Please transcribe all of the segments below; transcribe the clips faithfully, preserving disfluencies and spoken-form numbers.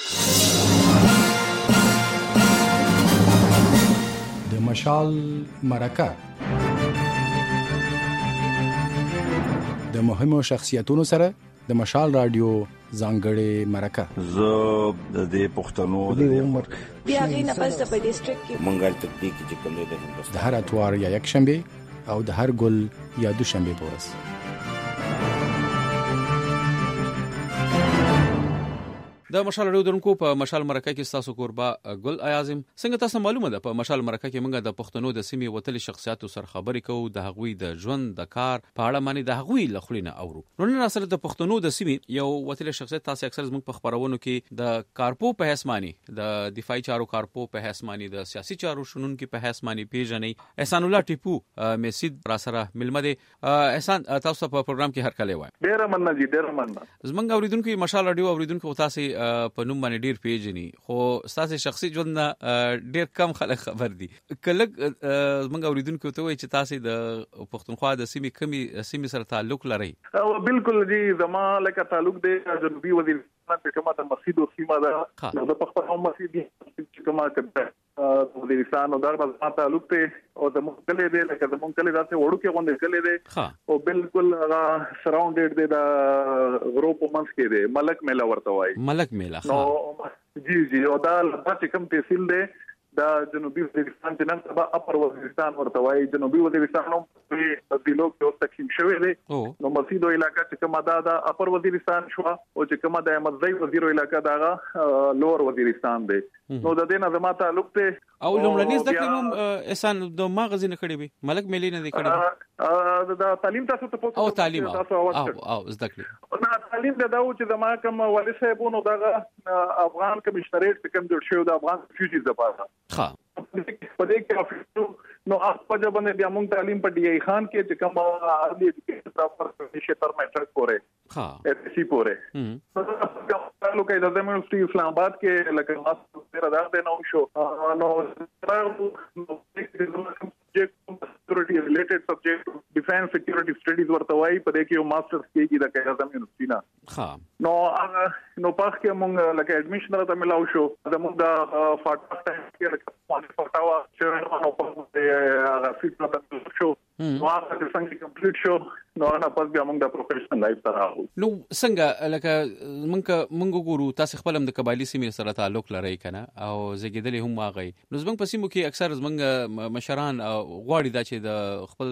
د مشال مرکه د مهمو شخصیتونو سره د مشال رادیو ځانګړې مرکه. زه د دې پښتنو د عمر بیا غي نه پس په ډیسټریکټ کې منګل تطبیق چې کوم دی د هندوستان د هر اتوار یا یک شنبه او د هر ګل یا دو شنبه پورس. د مشال رادیو درنکو په مشال مرکه کې تاسو کوربه ګل اعظم څنګه تاسو معلومه ده په مشال مرکه کې موږ د پښتنو د سیمې وتلي شخصیتو سره خبرې کوو د هغوی د ژوند د کار په اړه باندې د هغوی لخلینه اورو. نو نن اصل د پښتنو د سیمې یو وتلي شخصیت تاسو اکثر زموږ په خبرونو کې د کارپو په حسمانی د دفاعي چارو کارپو په حسمانی د سیاسي چارو شنن کې په حسمانی پیژنې احسان الله ټیپو میسید را سره ملمده. احسان تاسو په پروګرام کې هر کله وای ډیر مننه جی ډیر مننه. زمونږ اوریدونکو مشال رادیو اوریدونکو تاسو په نوم باندې ډیر پیژني خو تاسو شخصي ژوند ډیر کم خلک خبر دي. کله زمونږ اوریدونکو ته وایي چې تاسو د پښتونخوا د سیمې کمی سیمې سره تعلق لري. او بالکل جی زما لکه تعلق دی جنوبي وزیرستان په کومه د مسجد او سیمه ده د پښتون مسجد چې کومه کده وزیرستان او دربار ما تعلق ته او د مختلف دی لکه د مختلف ذات وړو کې غونډه کړي دي او بالکل سراوندډ دی د غروپ منځ کې دی ملک میلا ورته وایي ملک میلا. نو جی جی او دا چې کوم تحصیل دی دا جنوبي وزیرستان چې نن سبا اپر وزیرستان ورته وایي. جنوبي وزیرستان هم په تبدیلو کې تقسیم شوی دی. نو مسجد علاقہ چې کومه دا د اپر وزیرستان شو او چې کومه د احمد زئی وزیر علاقہ دا لوور وزیرستان دی. نو د دې نه زما تعلق ته او لومړني ځکه هم احسان د ماغزي نه کړی وي ملک میلی نه دی کړی دا تعلیم تاسو ته پوښتنه او تعلیم او او ذکر نه تعلیم دا و چې زما کوم والي صاحبونو دا افغان کمشنریټ کوم جوړ شو د افغان فیوچر لپاره ها په دې کې نو خپل باندې بیا موږ تعلیم په ډي اي خان کې چې کوم ارلی ایجوکیشن پراپر شي تر میټرک پورې ها اف سي پورې نو کې د یونیورسيټي اسلام آباد کې لکه ماستر دا ده نو شو نو security related subject defense security studies ورته وایي په دې کې یو ماسترز کېږي د اعظم یونیورسيټي نه. ها نو هغه نو پخ کې موږ لکه اډمیشن راته ملاو شو د موږ د فاټا ټایم کې لکه فاټا وا چې نو په دې هغه فیټ راته شو نو هغه څنګه کمپلیټ شو نو انا پس بیا موږ د پروفیشنل لایف سره راغلو. نو څنګه لکه موږ موږ ګورو تاسو خپل هم د قبایلی سیمې سره تعلق لرئ کنه او زګیدلې هم واغی. نو زمنګ په سیمو کې اکثر زمنګ مشران غواړي دا چې د خپل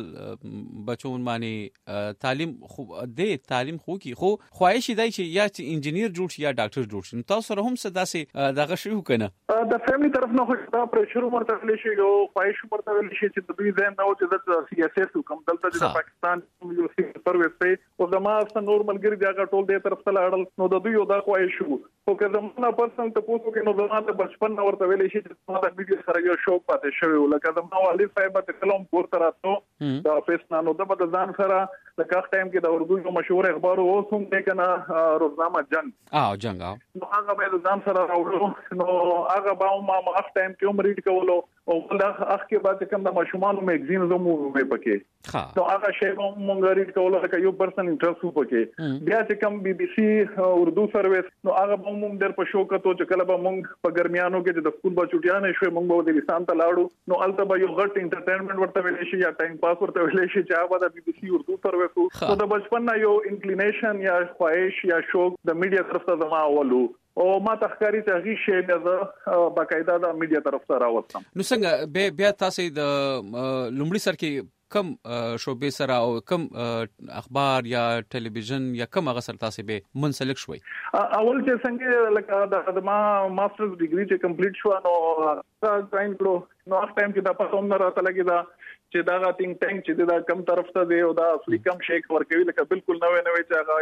بچون باندې تعلیم خو د تعلیم خو کې خو خواهش دی چې یا چې انجینیر جوړ شي یا ډاکټر جوړ شي. تاسو سره هم څه داسې دغه شی کنه د فیملی طرف نه خو دا پریشر مرتبه شي او خواهش مرتبه شي چې د دوی ځین نو چې د سیاست حکم دلته د پاکستان یو سروس ته او زما څنګه نورمال ګری دا ټول دې طرف ته لاړل نو د دوی یو دا خواهش شو او که زمونه پرسنل ته پوسو کې نو زما د بچپن نو ورته ویل شي چې ما د میډیا سره یو شوق پاتې شوی لکه زما والي صاحب ته کلم پورته راتو دا فیسنا نو د بد ځان سره د کاخ ټایم کې د اردو یو مشهور اخبار او څوم دې کنه روزنامه جنگ او جنگ او نو هغه به ځان سره راوړو نو هغه به ما مخ ټایم کې عمر ریډ کولو او دا اخ کې بعد کوم د مشومان میگزین زمو په پکې نو هغه شی مونږ ریډ کولو لکه یو پرسن انټرست وو پکې بیا چې کوم بي بي سي اردو سرویس نو هغه مونږ در په شو کته چې کله به مونږ په ګرمیانو کې د سکول به چټیانې شوې مونږ به د لسان ته لاړو نو البته به یو غټ انټرټینمنت ورته ویل شي یا ټایم پاس ورته ویل شي چې هغه د بي بي سي اردو سرویس او د بچپن نه یو انکلینیشن یا خواهش یا شوق د میډیا طرف ته زما اولو او ما تخکاری ته هیڅ شی نه باقاعده د میډیا طرف ته راوستم. نو څنګه بیا تاسو د لومړي سر کې کم شوبې سره او کم اخبار یا ټلویزیون یا کم هغه سره تاسو به منسلک شوي؟ اول چې څنګه لکه د ما ماسترز ډیګري چې کمپلیټ شو نو ځاین کړو نو هغه ټایم کې د پاتوم نه راته لګی دا چې دا غاتینګ ټانک چې دا کم طرف ته دی او دا اصلي کم شیک ورکوي لکه بالکل نوې نوې چې هغه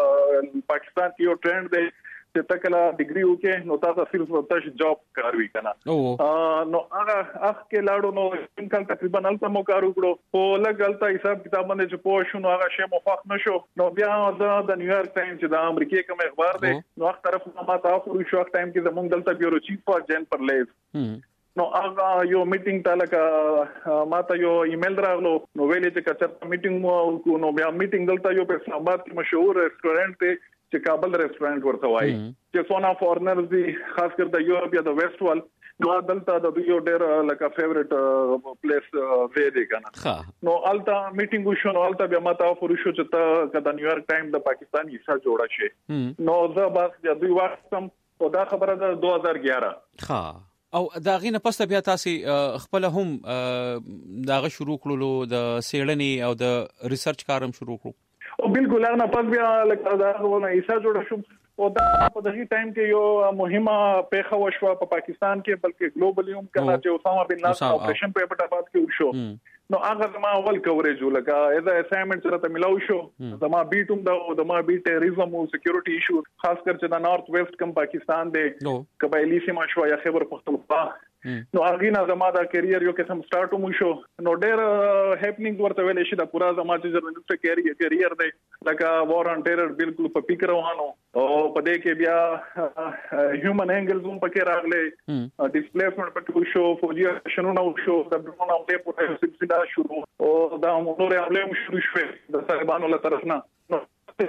پاکستان کې یو ټرند دی چې تکلا ډیګري وکې نو تاسو صرف تاسو جاب کاروي کنه نو هغه اخ کې لاړو نو انکل تقریبا الته مو کارو کړو او لګالتا حساب کتاب باندې چې پوه شو نو هغه شی مفاق نشو نو بیا د نیویارک ټایم چې د امریکای کوم اخبار دی نو هغه طرف ما تاسو شو ټایم کې زمونږ دلته بیورو چیف فار جن پر لیز نو هغه یو میټینګ ته لکه ما ته یو ایمیل راغلو نو ویلې چې کچر میټینګ مو نو بیا میټینګ دلته یو په اسلام آباد کې مشهور ریسټورانټ ته چې کابل ریسټورانټ ورته وایي چې سونا فورنرز دي خاص کر د یورپ یا د ویسټ وال نو دلته د یو ډېر لکه فیوریټ پلیس وی دی کنه نو التا میټینګ وشو نو التا بیا ماته فرشو چې تا کدا نیویارک ټایم د پاکستان حصہ جوړه شي نو دا بس د دوی وخت هم او دا خبره د دوه هزار اګیاره ها او دا غینه پسته بیا تاسو خپل هم داغه شروع کړلو د سیړنی او د ریسرچ کارم شروع کړو او بالکل هغه نه پس بیا لکه دا ونه حصہ جوړه شو او دا په دغه ټایم کې یو مهمه پیښه وشوه په پاکستان کې بلکې ګلوبلی هم کله چې اسامه بن لادن اپریشن په پټاباد کې وشو نو هغه ما اول کوریج ولکه ایز اسایمنت سره ته ملاو شو زما بیټوم دا زما بیټ ټیرریزم او سکیورټي ایشو خاص کر چې د نارث ویسټ کم پاکستان دی قبایلی سیمه شو یا خیبر پختونخوا نو هغه نه زما دا کیریئر یو قسم سٹارټ مو شو نو ډېر هپنینګ ورته ویل شي دا پورا زما چې جرنالست کیریئر کیریئر دی لکه وار آن ټیرر بالکل په فکر روانو او په دې کې بیا هیومن انګلز هم پکې راغلي ډیسپلیسمنت پکې شو فوجي شنو نو شو د ډرون او د پورا سلسله شروع او دا مونږ هم شروع شوه د صاحبانو له طرف نه نو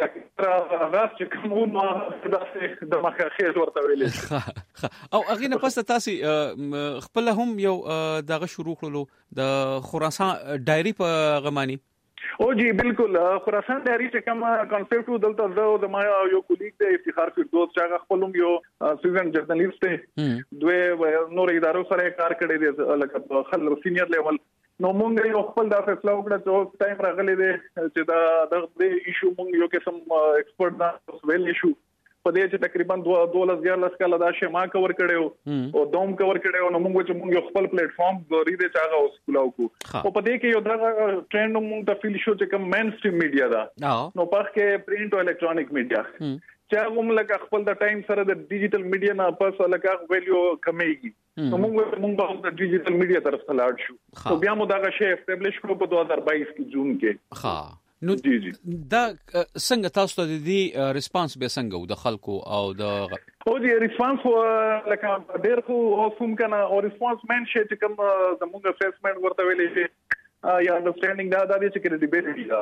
راځ چې کوم نو داسې د مخه خیر ورته ویلې او هغه نه پسته تاسو خپل هم یو دغه شروع کړلو د خراسان ډایری په غمانی او جی بالکل خراسان ډایری چې کوم کانسپټ دلته د ما یو کولیګ د افتخار فردوس چې خپل هم یو سیزن جرنالیست دی دوی نور ادارو سره کار کړی دی لکه خل سینیئر لیول نو مونږ یو خپل د فیصله وکړه چې ټایم راغلی دی چې دا د دې ایشو مونږ یو قسم ایکسپرت دا ویل ایشو په دې چې تقریبا دوه لس غیر کاله دا شی ما کور کړو او دوم کور کړو نو مونږ چې مونږ خپل پلیټ فارم غوړي دې چاغه اوس کولاو کو او په دې کې یو دا ټرند مونږ ته فیل شو چې کوم مین سټریم میډیا دا نو په کې پرینټ او الکترونیک میډیا چې کوم لکه خپل د ټایم سره د ډیجیټل میډیا نه پس لکه ویلیو کمیږي نو موږ موږ د ډیجیټل میډیا طرف ته لاړ شو او بیا موږ دا شی اسټابلیش کړو په دوه هزار باییس کې جون کې ها نو دا څنګه تاسو ته د ریسپانس به څنګه د خلکو او د او دی ریسپانس لکه ډېر خو اوسم کنه او ریسپانس مین شي چې کوم د موږ اسسمنت ورته ویلې شي یا انډرسټانډینګ دا د چې کریډیبিলিټی دا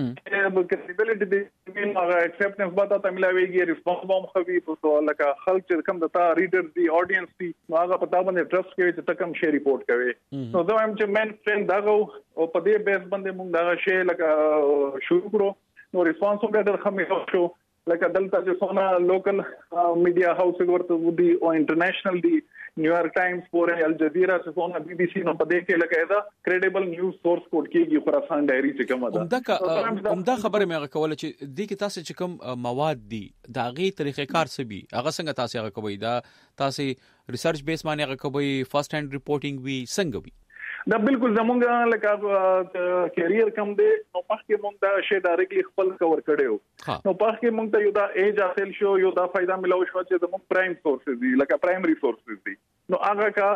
چې کریډیبিলিټی د هغه اکسپټنس باندې ته ملاويږي ریسپانس هم خوي په لکه خلک چې کوم د تا ریډر دی اډینس دی نو هغه پتا باندې ټرست کوي چې تکم شی ریپورت کوي نو دا هم چې مین فرند دا او په دې بیس باندې موږ دا شی لکه شروع کړو نو ریسپانس هم ډېر خمه شو لکه دلته چې څونه لوکل میډیا هاوسز ورته ودی او انټرنیشنل دی نیویارک ټایمز پورې الجزیره چې څونه بي بي سي نو په دې کې لکه دا کریډیبل نیوز سورس کوډ کېږي خراسان ډایری چې کومه ده همدا خبره مې کوله چې دې کې تاسو چې کوم مواد دي دا غي طریقې کار سبي هغه څنګه تاسو هغه کوي دا تاسو ریسرچ بیس باندې هغه کوي فرست هاند ریپورټینګ وی څنګه وی دا بالکل زمونږ لکه کیریئر کم دی نو پخې مونږ دا شی ډایرکټلی خپل کور کړو نو پخې مونږ ته یو دا ایج حاصل شو یو دا فائدہ ملو شو چې زمونږ پرایم سورسز دي لکه پرایمری سورسز دي نو هغه کا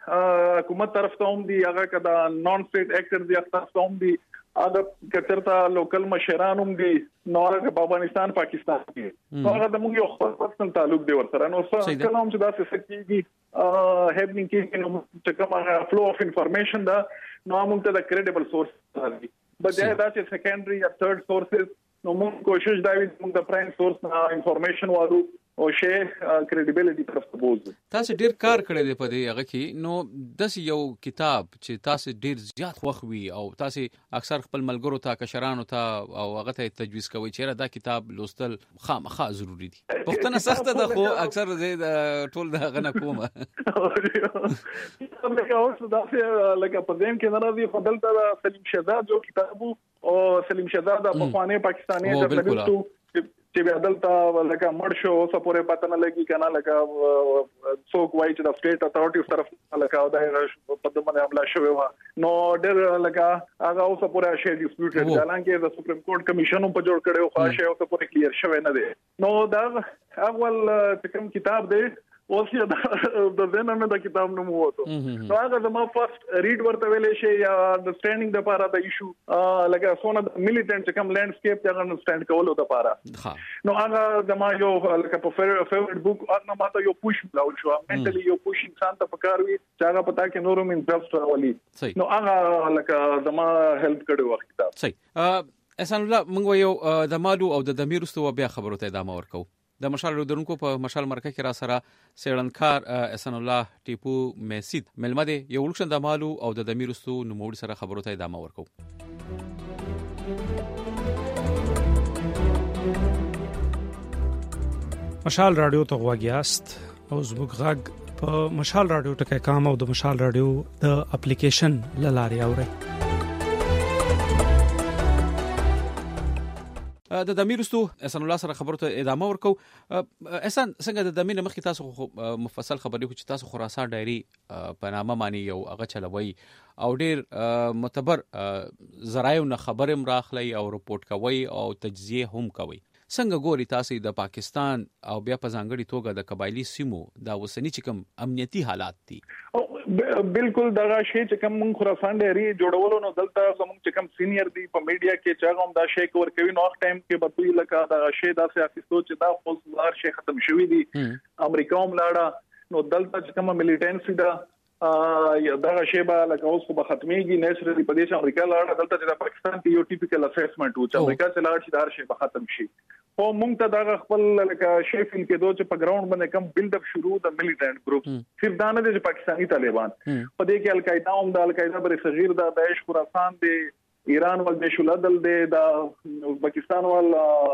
حکومت طرف ته هم دي هغه کا دا نون سټیټ اکټر دي تاسو هم دي هغه کترتا لوکل مشران هم دي نو هغه په افغانستان پاکستان کې نو هغه د موږ یو خپل پرسنل تعلق دی ورسره نو څه کلام چې دا څه کېږي ا هیپنینګ کې نو چې کومه فلو اف انفارمیشن دا نو موږ ته د کریډیبل سورس دی بجای دا چې سیکنډري یا ثرد سورسز نو موږ کوشش دا وي موږ د پرایم سورس نه انفارمیشن وارو او شی کریډیبিলিټی طرف ته بوزو تاسو ډیر کار کړی دی په دې هغه کې نو د یو کتاب چې تاسو ډیر زیات خوښوي او تاسو اکثر خپل ملګرو ته کشرانو ته او هغه ته تجویز کوي چې دا کتاب لوستل خامخا ضروری دي پښتنه سخته ده خو اکثر زه ټول دا غنه کومه لکه اوس دا لکه په دیم کې نه راځي خپل ته سلیم شهزاد جو کتابو او سلیم شهزاد په خوانه پاکستاني جرنالستو چې بیا دلته لکه مړ شو اوس پورې پته نه لګي کنه لکه څوک وایي چې د سټیټ اتھارټیز طرف لکه دا په دې باندې حمله شوی و نو ډېر لکه هغه اوس پورې شی ډیسپیوټډ حالانکه د سپریم کورټ کمیشن په جوړ کړو خو شی اوس پورې کلیر شوی نه دی نو دا اول چې کوم کتاب دی اوس یې د دنه مې د کتاب نوم وته نو هغه زما فرست ریډ ورته ویلې شي یا انډرسټانډینګ د لپاره د ایشو لکه سونه میلیټنټ چې کوم لینډسکیپ ته انډرسټاند کولو د لپاره نو هغه زما یو لکه په فیورټ بوک هغه ماته یو پوش بلاول شو منټلی یو پوش انسان ته پکار وي چې هغه پتا کې نورم انټرست راولي نو هغه لکه زما هیلپ کړو وخت کتاب صحیح احسان الله موږ یو د مالو او د دمیر واستو بیا خبرو ته ادامه ورکو. د مشال رودونکو په مشال مرکه کې را سره سیړنکار احسان الله ټیپو میسید ملمده یو لکشن د مالو او د دمیر واستو نوموړي سره خبرو ته ادامه ورکو. مشال رادیو ته غواګیاست او زموږ غږ په مشال رادیو ټکي کام او د مشال رادیو د اپلیکیشن لاري اوري. د دمیرستو احسان الله سره خبرو ته ادامه ورکو. احسان څنګه د دمیر مخکې تاسو مفصل خبرې کو چې تاسو خراسان ډایري په نامه معنی یو هغه چلوي او ډیر معتبر ذرایو نه خبرم راخلی او رپورټ کوي او تجزیه هم کوي. څنګه ګوري تاسو د پاکستان او بیا په ځانګړي توګه د قبایلی سیمو دا وسنی چې کوم امنیتي حالات دي؟ بالکل دا شی چې کوم مون خراسان ډیری جوړولو نو دلته زموږ چې کوم سینیئر دی په میډیا کې چې هغه دا شی کور کوي نو وخت ټایم کې بتوی لکه دا شی دا سه اخیستو چې دا خپل شی ختم شوی دی امریکا هم لاړه نو دلته چې کوم ملیټنسي دا یا دا شی به لکه اوس په ختميږي نېچرلی په دې امریکا لاړه دلته چې پاکستان کې یو ټیپیکل اسسمنت و چې امریکا چې لاړ شي دا شی به ختم شي. او مونږ ته دا خپل لکه شیفل کې دوه چې په ګراوند باندې کم بلډ اپ شروع د ملیټنټ ګروپ صرف دا نه دي چې پاکستانی طالبان په دې کې القاعده هم د القاعده بر صغیر د داعش خراسان دی ایران ول د شولدل دی د پاکستان ول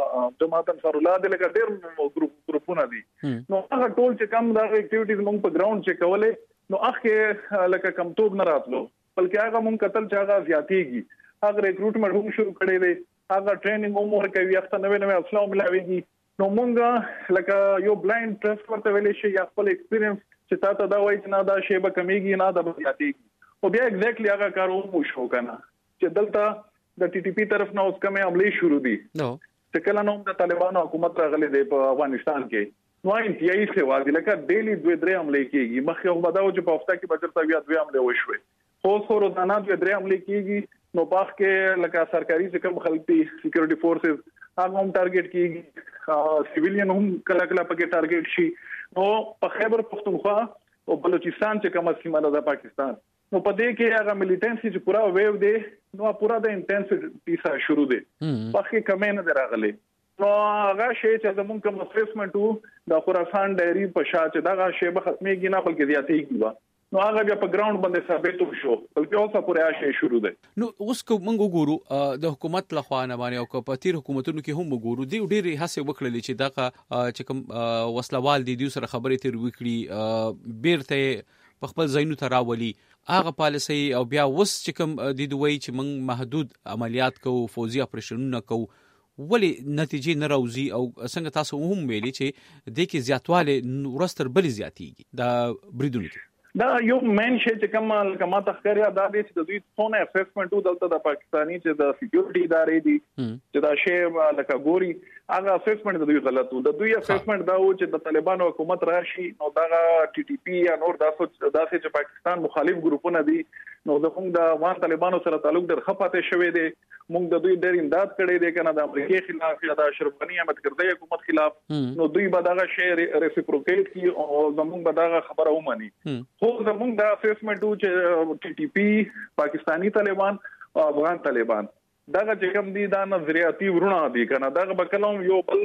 جماعت انصار الله د لکه ډیر ګروپ ګروپونه دي نو هغه ټول چې کم دا اکټیویټیز مونږ په ګراوند چې کولې نو اخه لکه کم توب نه راتلو بلکې هغه مونږ قتل چې هغه زیاتېږي هغه ریکروټمنټ هم شروع کړی دی هغه ټریننګ هم ورکوي اخته نوې نوې اصلاح ملاويږي نو مونږ لکه یو بلایند ټرست ورته ویلې شي یا خپل ایکسپیرینس چې تاسو دا وایي چې نه دا شی به کمیږي نه دا به زیاتېږي او بیا ایگزیکټلی هغه کار هم شو کنه چې دلته د ټي ټي پی طرف نه اوس کومه عملی شروع دي نو چې کله نو د طالبانو حکومت راغلي دی په افغانستان کې نو انتهایی سیوا دي لکه ډیلی دوه درې عملی کیږي مخکې هم بداو چې په هفته کې بچرتا بیا دوه عملی وشوي خو خو روزانه دوه درې عملی کیږي نو باغ کې لکه سرکاري چې کوم خلک دي سکیورټي فورسز هغه هم ټارګټ کیږي سیویلین هم کله کله پکې ټارګټ شي نو په خیبر پختونخوا او بلوچستان چې کومه سیمه ده د پاکستان نو په دې کې هغه ملیټنسي چې پورا ویو دی نو پورا د انټنسټی سره شروع دی باقي کمه نه دراغلي نو هغه شی چې زمونږ کوم اسسمنټ وو د خراسان ډایری په شا چې دا شی به ختميږي نه بلکې زیاتېږي نو هغه بیا په ګراوند باندې ثابت شو بلکې اوسه پورې شی شروع دی. نو اوس کو موږ وګورو د حکومت لخوا نه باندې او په تیر حکومتونو کې هم وګورو دی ډېری هڅه وکړلې چې دا چې کوم وسلوال دي د سره خبرې تیر وکړي بیرته په خپل ځایونو ته راولي هغه پالیسي او بیا وس چې کوم د دوی چې موږ محدود عملیات کوو فوزي اپریشنونه کوو ولی نتیجې نه راوځي او څنګه تاسو هم ویلي چې د کې زیاتواله ورستر بل زیاتیږي دا بریدونه دا یو مین شی چې کوم کما تخکریا دا دي چې د دوی څونه اسسمنټ دلته د پاکستانی چې د سکیورټي ادارې دي چې دا شی لکه ګوري هغه اسسمنټ د دوی غلط وو د دوی اسسمنټ دا و چې د طالبانو حکومت راشي نو دا ټي ټي پی یا نور داسو داسې چې پاکستان مخالف ګروپونه دي نو زموږ د افغان طالبانو سره تعلق در خپاته شوی دی موږ د دوی ډېر امداد کړی دی کنه د امریکای خلاف یا د اشرف غنی احمد کردی حکومت خلاف نو دوی به دا شی ریسپروکیټ کی او زموږ به دا خبره ومني خو زموږ د اسسمنټ چې ټي ټي پی پاکستانی طالبان او افغان طالبان دا چې کوم دي دا نظریاتي ورونه دي کنه دا به کلم یو بل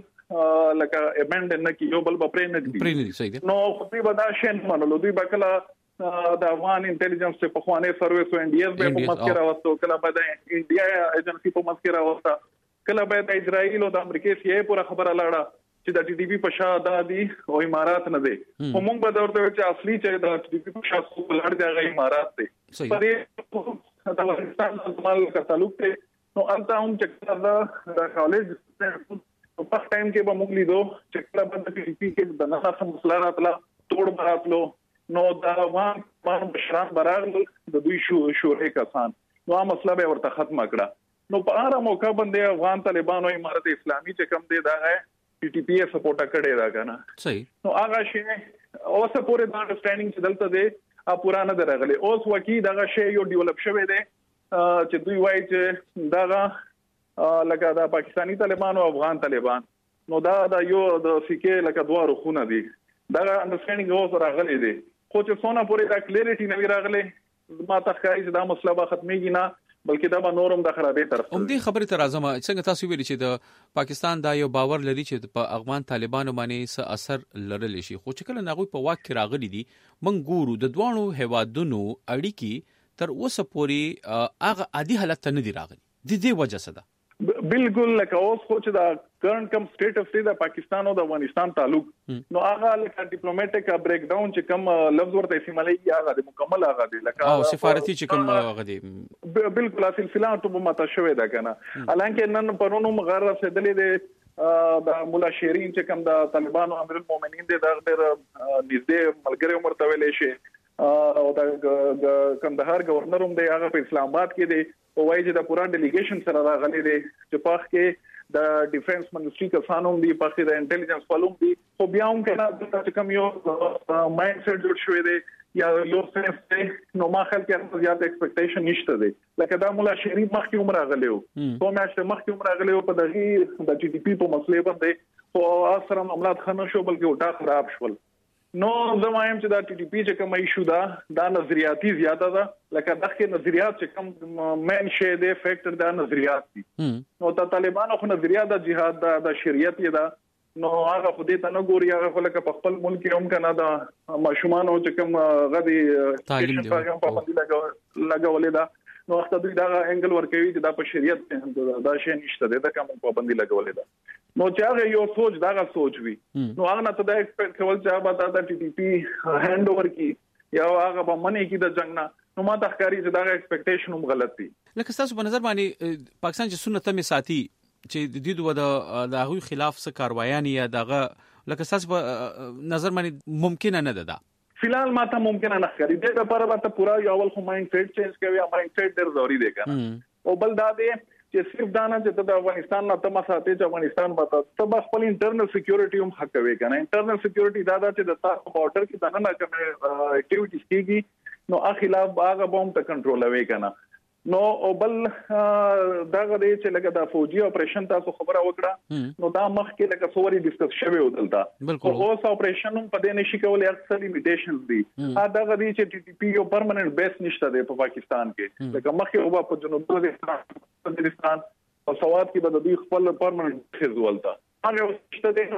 لکه ایبند نه کی یو بل په پرې نه نو خو به دا شین منلو دوی به کله د افغان انټيليجنس په خوانه سرویس او ان ډي اس به په مسکره راوستو کله به د انډیا ایجنسی په مسکره راوستا کله به د اسرائیل او د امریکای سی ای پورا خبره لاړه چې د ټي ټي پی په شا د دي او امارات نه دي او موږ به درته چې اصلي چې د ټي ټي پی په شا څو لړ دی هغه امارات دي په دې د افغانستان سره کا تعلق ته نو انته هم چې د کالج په پخ ټایم کې به موږ لیدو چې کله به د ټي ټي پی کې د نه سم مسله راتله توړ براتلو نو دا وان وان بشران براغل د دوی شو شورې کسان نو هغه مسله به ورته ختم کړه نو په هغه موقع باندې افغان طالبانو امارت اسلامي چې کم دی دا ہے پی ټی پی سپورټ کړي دا کنه صحیح نو هغه شی اوسه پورې دا انډرستانډینګ چې دلته دی ا پرانا درغلي اوس وکی دا شی یو ډیولپ شوی دی چې دوی وایي چې دا لکه دا پاکستانی طالبان او افغان طالبان نو دا دا یو د سکه لکه دوه رخونه دي دا انډرستانډینګ اوس راغلي دی خو چې څونه پورې دا کلیریټي نه راغلي ما ته ښکاري چې دا مسله به ختميږي نه بلکې دا به نورم د خرابې طرف هم دې خبرې ته راځم څنګه تاسو ویلي چې د پاکستان دا یو باور لري چې په افغان طالبانو باندې څه اثر لرلی شي خو چې کله ناغوی په واک کې راغلي دي موږ ګورو د دوانو هیوادونو اړیکی تر اوسه پورې هغه عادي حالت ته نه دي راغلي د دې وجه څه ده بالکل لکه اوس خو چې دا کرنٹ کم سټیټ اف د پاکستان او د افغانستان تعلق نو هغه لکه ډیپلوماټیک بریک ډاون چې کم لفظ ورته استعمالي هغه د مکمل هغه دی لکه او سفارتي چې کم هغه دی بالکل اصل سلسله ته ماته شوې ده کنه حالانکه نن پرونو مغرر رسیدلې ده د مولا شیرین چې کم د طالبانو امیر المؤمنین د دغه نږدې ملګری عمر تویلې شي او د کندهار گورنر هم دی هغه په اسلام آباد کې دی او وايي چې د پورا ډیلیګیشن سره راغلي دي چې پاک کې د ډیفنس منسټری کسانو دی پاک د انټيليجنس فالوم دی خو بیا هم کنه چې کوم یو مایند سیټ جوړ شوی دی یا یو سنس دی نو ما خل کې زیات ایکسپیکټیشن نشته دی لکه دا مولا شریف مخکې عمر راغلیو خو مې مخکې عمر راغلیو په دغه د جی ډي پی په مسلې باندې خو اثر معاملات خنه شو بلکې وټا خراب شول نو زمایم چې دا ټي ټي پی چې کوم ایشو دا دا نظریاتي زیاته ده لکه دغه نظریات چې کوم مین شی دی فیکټر دا نظریات دي نو د طالبانو خو نظریات د جهاد د شریعت یې دا نو هغه خو دې ته نه ګوري هغه لکه په خپل ملک هم کنه دا ماشومان او چې کوم غدي تعلیم دی په باندې لګولې دا نو وخت دوی دا انګل ورکوي چې دا په شریعت کې دا شی نشته دا کوم په باندې لګولې دا نو چې هغه یو سوچ دا سوچ وي نو هغه نه ته دا ایکسپیکټ کول چې هغه دا ټي ټي پی هاند اوور کی یا هغه به منې کی د جنگ نه نو ما تخکاری چې دا ایکسپیکټیشن هم غلط دي لکه تاسو په نظر باندې پاکستان چې سنت می ساتي چې د دې دوه د هغوی خلاف څه کاروایان یا دغه لکه تاسو په نظر باندې ممکن نه ده فی الحال ما ته ممکن نه ښکاري د لپاره به ته پورا یو اول خو مایند سیټ چینج کوي یا مایند سیټ ډېر ضروری دی کنه او بل دا دی چې صرف دا نه چې د افغانستان نه تم ساتي چې افغانستان به ته خپل انټرنل سکیورټي هم حق کوي کنه انټرنل سکیورټي دا دا چې د تاسو بارډر کې دا نه کوم اکټیویټیز کیږي نو اخلاف هغه به هم ته کنټرول وي کنه نو او بل دا غوډي چې لکه دا فوجي اپریشن تاسو خبره وکړه نو دا مخکې لکه سوري ډیسکس شوی ودلته او اوس اپریشن هم په دې نشي کولای اکثر لیمیټیشنز دي دا غوډي چې ټي ټي پی یو پرمننت بیس نشته دی په پاکستان کې لکه مخکې او په جنوبي افغانستان او سواد کې به د دې خپل پرمننت بیس ولته هغه څه د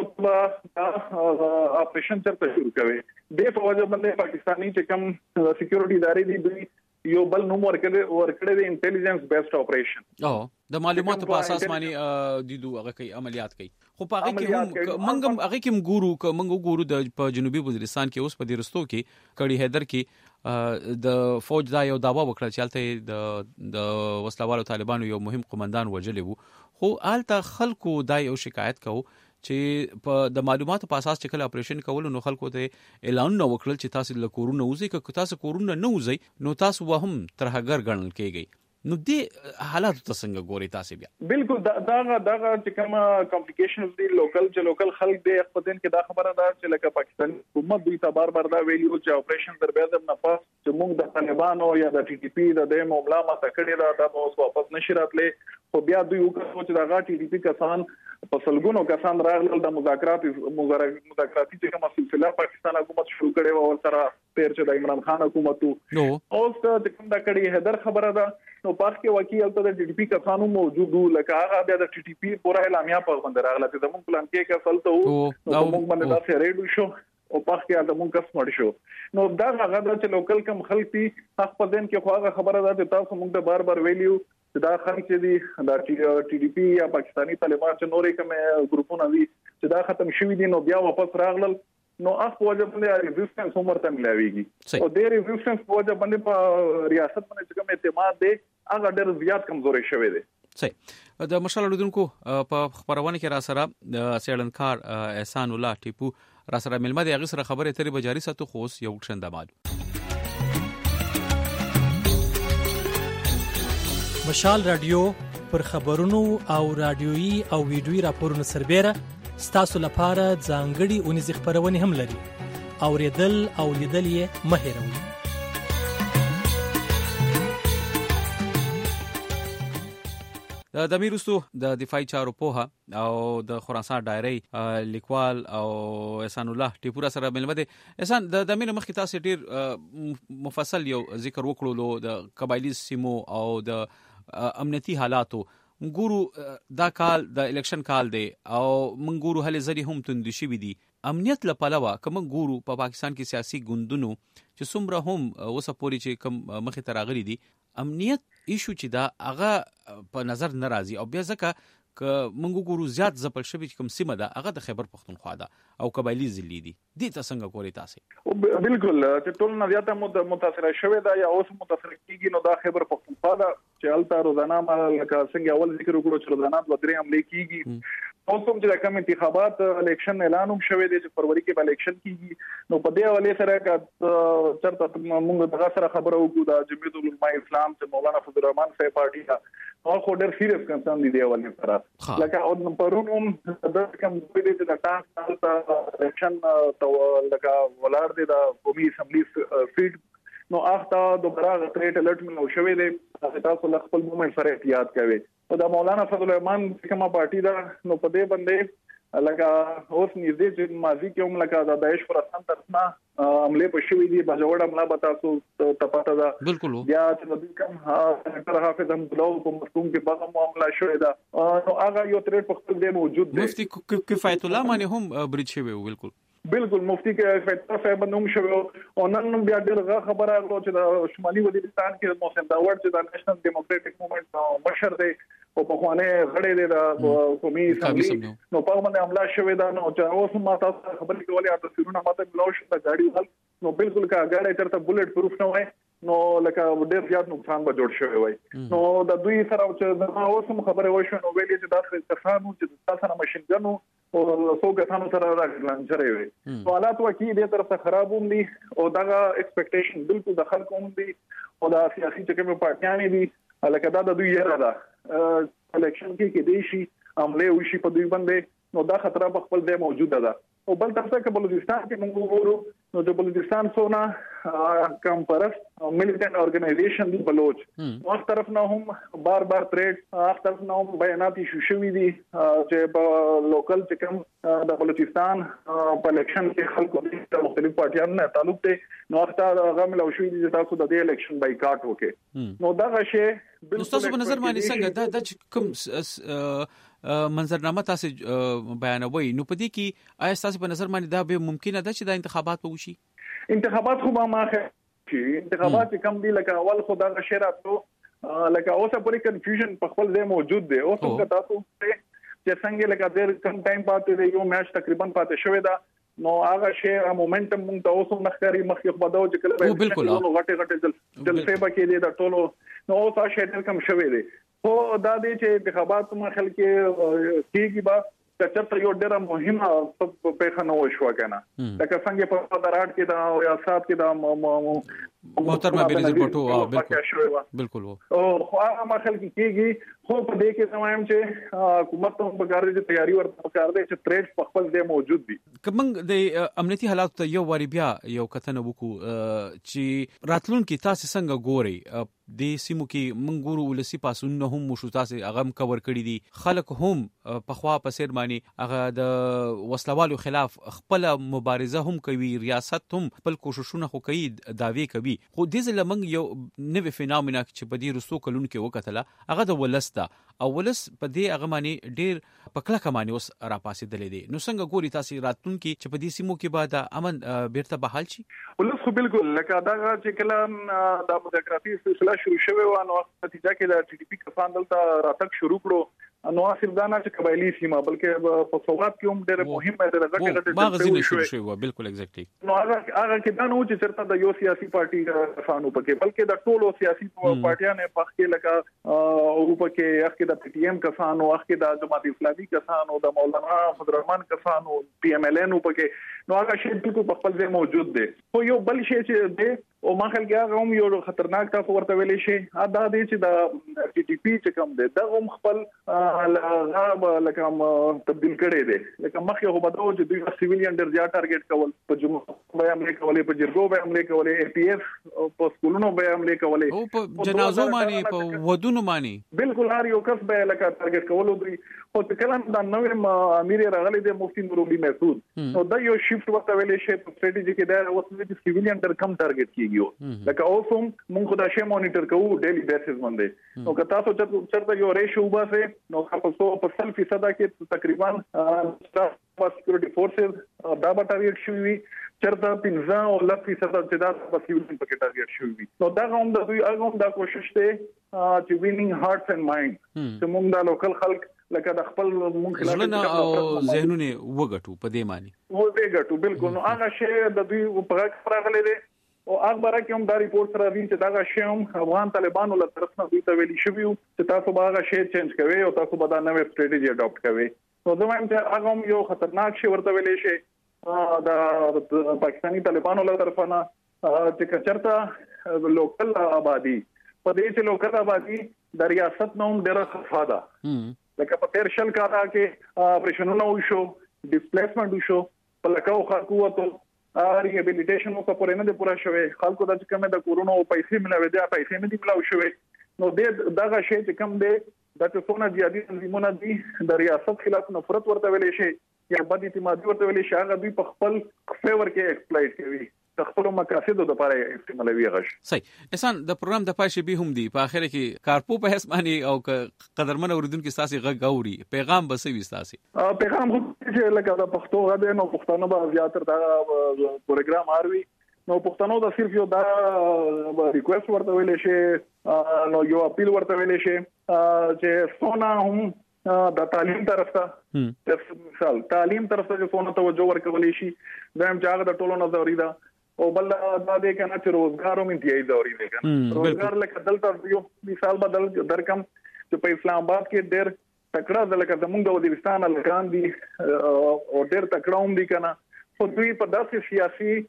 نو اپریشن تر شروع کوي د فوج باندې پاکستاني چې کوم سکیورټي ادارې دي دوی یو بل نوم ورکړي ورکړي د انټيليجنس بیسډ اپریشن او د معلوماتو په اساس باندې د دوه هغه کوي عملیات کوي خو په هغه کې هم منګم هغه کې ګورو ک منګو ګورو د په جنوبي وزیرستان کې اوس په دیرستو کې کړي حیدر کې د فوج دا یو داوا وکړه چې الته د د وسلوالو طالبانو یو مهم قومندان وجلی وو خو آلته خلکو دا یو شکایت کوي چې په د معلوماتو په اساس چې کله اپریشن کول نو خلکو ته اعلان نو وکړل چې تاسو له کورونه وځي که تاسو کورونه نه وځي نو تاسو به هم ترهګر ګڼل کېږي نو دې حالات ته څنګه ګوري تاسو بیا بالکل دا دا دا چې کوم کمپلیکیشنز دي لوکل چې لوکل خلک دې خپل دین کې دا خبره ده چې لکه پاکستان حکومت دوی ته بار بار دا ویلي چې اپریشن در به د نفاس چې موږ د طالبانو یا د ټي ټي پی د دې معاملې ما ته کړی دا د اوس واپس نشي راتلې خو بیا دوی وکړو چې دا ټي ټي پی کسان په سلګونو کسان راغلل د مذاکرات مذاکراتي چې کومه سلسله پاکستان حکومت شروع کړي و او سره پیر چې د عمران خان حکومت نو اوس د کوم دا کړي هدر خبره ده نو پاک کې وکیل ته د ټي ټي پی کسانو موجود لکه هغه بیا د ټي ټي پی پورا اعلامیه په باندې راغله چې موږ پلان کې کسل ته وو موږ باندې دا سره شو او پاک کې د موږ کس مړ شو نو دا هغه چې لوکل کم خلک دي خپل دین کې خو هغه خبره ده چې تاسو موږ د بار بار ویلیو دا خلک چې دي دا ټي ټي پی یا پاکستاني طالبان چې نورې کوم ګروپونه دي چې دا ختم شوي دي نو بیا واپس راغلل نو اخ په وجه باندې ریزिस्टेंस عمرته ملاويږي او د ریزिस्टेंस په وجه باندې په ریاست باندې کوم اعتماد دی هغه ډېر زیات کمزوري شوی دی صحیح د مشال اردوونکو په خبرونه کې را سره د سیړنکار احسان الله ټیپو را سره ملمه د غسر خبره ترې بجاری ساتو خوس یو شندمال مشال رادیو پر خبرونو او رادیويي او ویډیويي راپورونو سربېره ستاسو لپاره ځانګړي اونیز خبرونه هم لري اوریدل او لیدل یې مه هېروئ د امیرستو د دفاعي چارو پوها او د خراسان ډایری لیکوال او احسان الله ټیپورا سره ملمه دي احسان د امیر مخکې تاسو ډیر مفصل یو ذکر وکړو د قبایلی سیمو او د امنیتي حالاتو ګورو دا کال د الیکشن کال دی او من ګورو هله زری هم تند شي وي دي امنیت لپاره کوم ګورو په پاکستان کې سیاسي ګوندونو چې څومره هم اوسه پوری چې کوم مخه تراغلي دي امنیت ایشو چې دا هغه په نظر ناراضي او بیا ځکه ک منګو ګورو زیات زپل شوی کوم سیمه ده هغه د خیبر پختونخوا ده او قبایلی ضلع دي دي تاسو څنګه کولی تاسو بالکل چې ټول نه زیاته متاثر شوی دا یا اوس متاثر کیږي نو دا خیبر پختونخوا ده چې الته روزانه ما لکه څنګه اول ذکر وکړو چې روزانه د درې حمله کیږي اوس هم چې کوم انتخابات الیکشن اعلان هم شوی دی چې فروری کې به الیکشن کیږي نو په دې حواله سره کا چرته موږ دغه سره خبرو وکړو د جمعیت العلماء اسلام چې مولانا فضل الرحمن صاحب پارټي دا او خو ډېر سیریس کنسرن دي دی حواله سره لکه او پرون هم د کوم د دې د تاسو ته الیکشن تو لکه ولر دی د قومي اسمبلی سیټ نو اخته د براغ ټریټ الرټ ملو شوی دی تاسو له خپل مومنت سره احتیاط کوئ او د مولانا فضل الرحمن کومه پارټي دا نو په دې باندې لکه اوس نږدې چې ماضي کې هم لکه د داعش پر اساس ترسنا عمله په شوی دی بجوړ عمله به تاسو ته پته ده بالکل بیا چې د کوم ډاکټر حافظ هم بلو په مفهوم کې باغ معاملہ شوی دا نو هغه یو ټریټ په خپل دی موجود دی مفتي کفایت الله باندې هم بریټ شوی بالکل بالکل مفتی کې فیصله صاحب نوم شوی او نن بیا ډېر خبره غوړو چې د شمالي وزیرستان کې محسن داوود چې د نېشنل ډیموکراټک موومېنټ مشر دی او په خوانه غړې دی د قومي اسمبلی نو په باندې حمله شوی دا نو چې اوس ما تاسو خبرې کولې تاسو سيرونه ماته ملو شو د گاډي ول نو بالکل کا گاډي ترته بولټ پروف نه وای نو لکه ډېر زیات نقصان به جوړ شوی وای نو د دوی سره چې دا اوس خبره وشو نو ویلې چې دا کسانو چې تاسو نه ماشين ګنو او څو کسانو سره راغلنځري وي نو حالات وکي دې طرفه خراب هم دي او دا ایکسپیکټیشن بالکل د خلکو هم دي او د سیاسي چکه پارټیان دي لکه دا د دوی یره ده الیکشن کې کې دي شي عمله وشي په دوی باندې نو دا خطر په خپل ځای موجوده ده او بل طرفه کې بلوچستان کې موږ وګورو نو د بلوچستان سونا کم پرست ملیټنټ اورګنایزیشن دی بلوچ نو طرف نه هم بار بار تریټ اخ طرف نه هم بیانات شو شوی دي چې په لوکل چې کوم د بلوچستان په الیکشن کې خلکو د مختلف پارټیانو نه تعلق دی نو اخته هغه ملو شوی دي چې تاسو د دې الیکشن بایکاټ وکړي نو دا غشي بالکل تاسو په نظر باندې څنګه دا د کوم منظرنامه تاسو بیانوي نو په دې کې آیا تاسو په نظر باندې دا به ممکنه ده چې دا انتخابات وشي انتخابات خو ما ماخه چې انتخابات کم دي لکه اول خدا غشراتو لکه اوسه پوری کنفیوژن په خپل ځای موجود دی اوس هم تاسو چې څنګه لکه ډېر کم ټایم پاتې دی یو میاش تقریبا پاتې شوی دا نو هغه شی مومنټم موږ ته اوس هم نخکاری مخکې په داو چې کله بالکل نو غټه غټه دل جلسه به کې دی د ټولو نو اوس هغه شی ډېر کم شوی دی خو دا دی چې انتخابات ما خل کې کیږي با چرته یو ډېر مهمه په خنو شو کنه لکه څنګه په درات کې دا او ریاست کې دا محترمه بنظیر بټو بالکل بالکل او خو هغه ما خل کې کیږي خو په دې کې سمایم چې حکومت هم په کار دي تیاری ورته کار دي چې تریټ په خپل ځای موجود دي کومنګ د امنیتي حالات ته یو واری بیا یو کتنه وکړو چې راتلونکي تاسو څنګه ګوري د سیمو کې منګورو ولسی پاسون نه هم مشروطه سي اغم کور کړی دي خلک هم په خوا په سیر باندې هغه د وسلوالو خلاف خپل مبارزه هم کوي ریاست هم خپل کوششونه خو کوي داوی کوي خو دې ځل موږ یو نوې فینومینا چې په دې رسو کلون کې وکټله هغه د ولستا او ولس په دې هغه باندې ډېر پکړه کمانی اوس را پاسې دلې دي نو څنګه ګوري تاسو راتلونکي چې په دې سیمو کې بعد امن بیرته بحال شي ولس خو بالکل لکه دا چې کله د مذاکراتي سلسله شروع شوه و نو نتیجه کې د ټي ډي پی کسان دلته راتګ شروع کړو نو اصل دا نه چې قبایلی سیمه بلکې په سواد کې هم ډېر مهمه ده غټه غټه ما غزنه شروع شوه بالکل ایگزیکټلی نو هغه هغه کې دا نو چې چرته د یو سیاسي پارټي کسانو پکې بلکې د ټولو سیاسي پارټیانو په کې لکه او پکې اخ کې د پی ټی ایم کسانو اخ کې د جماعت اسلامي کسانو د مولانا فضل الرحمن کسانو پی ایم ال ان پکې نو هغه شی بالکل په خپل ځای موجود دی خو یو بل شی چې دی او ما خل کې هغه هم یو خطرناک تاسو ورته ویلې شي ادا دی چې د ټي ټي پی چې کوم دی دا هم خپل هغه لکه تبدیل کړي دي لکه مخکې هو بدو چې دوی سیویلین ډېر زیات ټارګټ کول په جمهور به عملي کولې په جرګو به عملي کولې ای پی ایف په سکولونو به عملي کولې او په جنازو باندې په ودونو باندې بالکل هر یو کس به لکه ټارګټ کول دوی او کله دا نوې امیر راغلی د مفتی نور الدین مسعود نو دا یو شیفت ورته ویلې شي په سټریټجی کې دا اوس د سیویلین تر کم ټارګټ کیږي لکه اوس هم موږ دا شی مانیټر کوو ډیلی بیسس باندې نو که تاسو چرته یو ریشو وباسه نو تاسو په سل فیصد کې تقریبا سکیورټي فورسز دا به ټارګټ شوی چرته پنځه او لس فیصد چې دا په سیویلین پکې ټارګټ شوی نو دا هم د دوی هغه هم دا کوشش ته چې وینینګ هارټس اند مایند چې موږ د لوکل خلک لکه د خپل مونږ خلاف ځلنه او ذهنونه وګټو په دې معنی و وګټو بالکل نو هغه شی د دوی په هغه راغلي دي او اخبار کې هم دا ریپورت را دي چې دا شی هم افغان طالبانو له طرف نه دوی ته ویلي شوی چې تاسو به هغه شی چینج کوئ او تاسو به دا نوې سټریټجی اډاپټ کوئ نو دا هم چې هغه هم یو خطرناک شی ورته ویلي شي د پاکستاني طالبانو له طرف نه چې کچرته لوکل آبادی په دې چې لوکل آبادی د ریاست نوم ډېر خفاده لکه په تیر شل کاله کې اپریشنونه وشو ډیسپلیسمنٹ وشو په لکه خلکو ته ریهابیلیټیشن او په نه د پورا شوه خلکو د کومه د کورونا او پیسې ملوي دا پیسې نه دی ملاو شوه نو د دغه شی چې کوم دی د څونه زیاتې تنظیمونه دي د ریاست خلاف نفرت ورته ویلې شي یا بد اعتمادي ورته ویلې شي هغه دوی په خپل فیور کې ایکسپلایټ کوي د خپل مقاصد د لپاره استعمالوي غش صحیح احسان د پروګرام د پای شي به هم دی په اخر کې کارپو په حسابانی او قدرمن اوریدونکو ساسي غږ غوري پیغام بسوي ساسي پیغام چې لکه د پښتو غږ نو پښتانه به زیاتره دا پروګرام اروي نو پښتنو د صرف یو دا ریکوست ورته ویلې شي نو یو اپیل ورته ویلې شي چې سونا هم د تعلیم طرف ته مثال تعلیم طرف ته سونا توجه ورکولې شي زم چې هغه د ټولو نظر دا او بل دا دې کنه چې روزګار هم انتهایی ضروري دی کنه روزګار لکه دلته یو مثال بدل درکم چې په اسلام آباد کې ډېر تکړه لکه زمونږ د وزیرستان لکان دي او ډېر تکړه هم دي کنه خو دوی په داسې سیاسي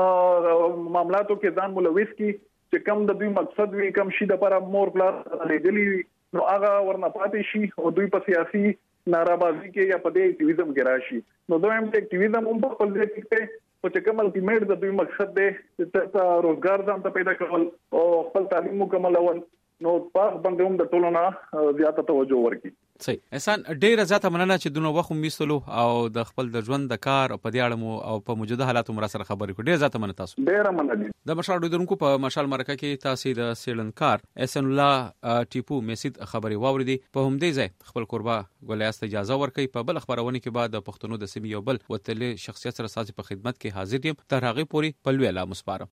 معاملاتو کې ځان ملوث کی چې کم د دوی مقصد وي کم شي د لپاره مور پلان لګلی نو هغه ورنه پاتې شي او دوی په سیاسي نارابازي کې یا په دې اکټیویزم کې راشي نو دوی هم اکټیویزم هم په خپل ځای کې او چې کوم الټیمیټ د دوی مقصد دی چې تاسو روزګار ځان ته پیدا کول او خپل تعلیم مکملول نو په باندې هم د ټولو نه زیاته توجه ورکړي صحیح احسان ډیره زیاته مننه چې دونه وخت میستلو او د خپل د ژوند د کار په دې اړه مو او په موجوده حالاتو مر سره خبرې کو ډیره زیاته مننه تاسو ډیره مننه د مشال ډیدونکو په مشال مرکه کې تاسو د سیلنکار احسان الله ټیپو میسید خبري واوریدي په همدې ځای خپل قربا ګولیاست اجازه ورکړي په بل خبرونه کې بعد د پښتنو د سیمې یو بل وتلې شخصیت سره ساسي په خدمت کې حاضر یم تر هغه پوري په لوی اعلی مسپارم